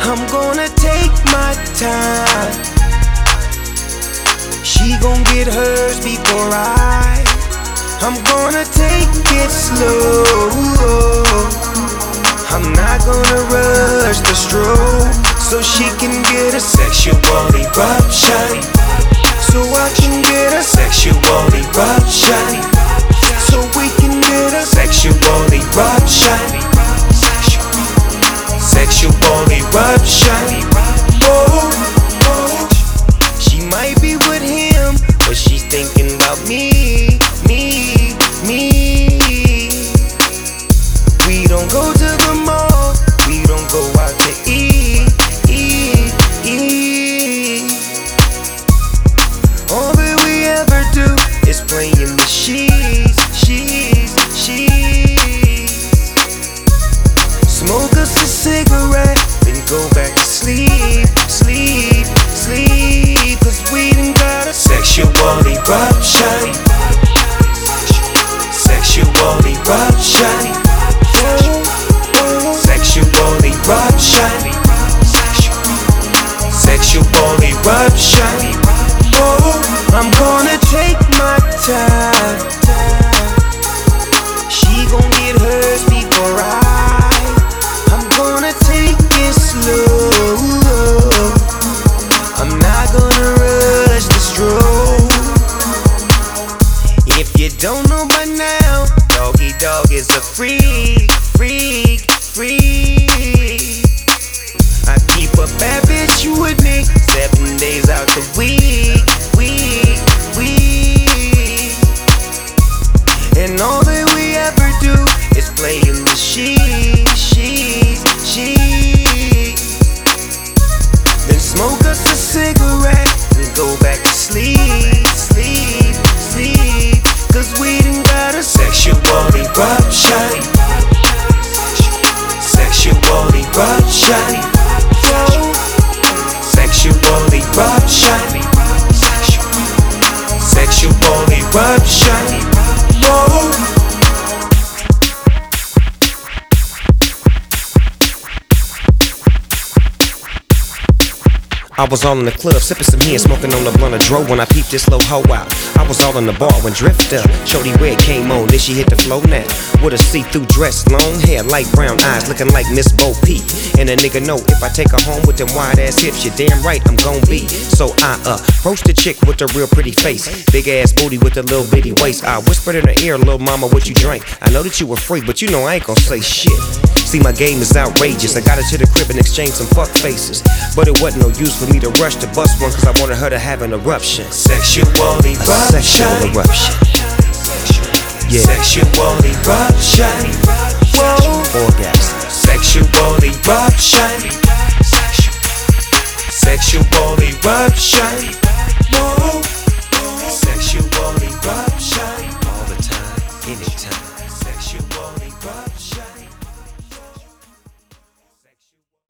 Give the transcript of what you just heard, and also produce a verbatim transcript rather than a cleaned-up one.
I'm gonna take my time. She gon' get hers before I. I'm gonna take it slow. I'm not gonna rush the stroke, so she can get a sexual eruption. So I can get a sexual eruption. So we can get a sexual eruption. Sexual eruption. Oh, oh. She might be with him, but she's thinking about me, me, me. We don't go to the mall, we don't go out to eat, eat, eat. All that we ever do is play in the sheets, sheets, sheets. Smoke us a cigarette, then go back to sleep, sleep, sleep. Cause we done got a sexual eruption. Sexual eruption. Sexual eruption. Sexual eruption. Oh, I'm gonna take my time. She gon' get hers before I. I'm gonna take it slow. I'm not gonna rush the stroke. If you don't know by now, Doggy Dog is a freak, freak, freak. I keep a bad bitch with me seven days out the week, week, week. And all that we ever do is play in the sheets, sheets, sheets. Then smoke us a cigarette and go back to sleep, sleep, sleep. Cause we done got a sexual eruption. Sexual eruption. Sexual eruption. Sexual eruption. Whoa. I was all in the club, sipping some hen, smoking on the blunt of dro when I peeped this little hoe out. I was all in the bar when Drifter, Shorty Red came on, then she hit the flow net. With a see-through dress, long hair, light brown eyes, looking like Miss Bo Peep. And a nigga know if I take her home with them wide-ass hips, you're damn right I'm gon' be. So I uh, approached the chick with a real pretty face, big-ass booty with a little bitty waist. I whispered in her ear, little mama, what you drink? I know that you were free, but you know I ain't gon' say shit. See, my game is outrageous. I got her to the crib and exchanged some fuck faces, but it wasn't no use for me to rush to bust one, cause I wanted her to have an eruption. Sexual eruption. A sexual eruption. Yeah. Sexual eruption. Whoa. Orgasm. Sexual eruption. Sexual eruption.